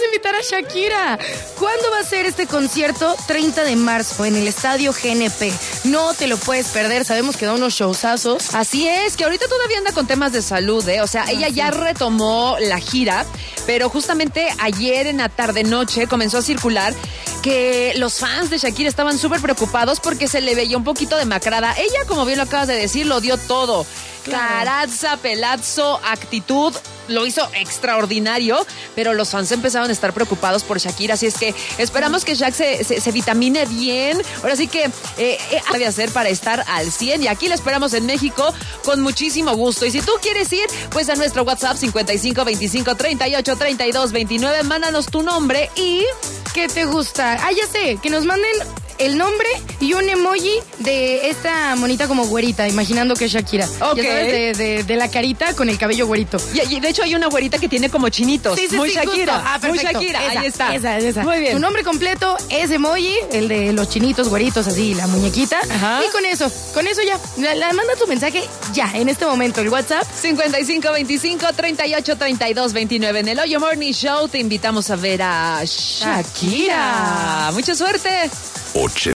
invitar a Shakira. ¿Cuándo va a ser este concierto? 30 de marzo en el Estadio GNP. No te lo puedes perder, sabemos que da unos showzazos. Así es, que ahorita todavía anda con temas de salud, ¿eh? O sea, ella ya retomó la gira, pero justamente ayer en la tarde-noche comenzó a circular que los fans de Shakira estaban súper preocupados porque se le veía un poquito demacrada. Ella, como bien lo acabas de decir, lo dio todo. Caraza, pelazo, actitud, lo hizo extraordinario, pero los fans empezaron a estar preocupados por Shakira, así es que esperamos que Shak se vitamine bien. Ahora sí que debe hacer para estar al 100 y aquí la esperamos en México con muchísimo gusto. Y si tú quieres ir, pues a nuestro WhatsApp 55 25 38 32 29, mándanos tu nombre y... ¿Qué te gusta? Ya sé, que nos manden el nombre y un emoji de esta monita como güerita, imaginando que es Shakira. Ok. Ya sabes, de la carita con el cabello güerito. Y de hecho hay una güerita que tiene como chinitos. Sí, muy Shakira. Justo. Muy Perfecto. Shakira, Esa, ahí está. Esa. Muy bien. Tu nombre completo, ese emoji, el de los chinitos güeritos, así, la muñequita. Ajá. Y con eso ya. La manda tu mensaje ya, en este momento, el WhatsApp. 55 25 38 32 29. En el Hoyo Morning Show te invitamos a ver a Shakira. Mucha suerte.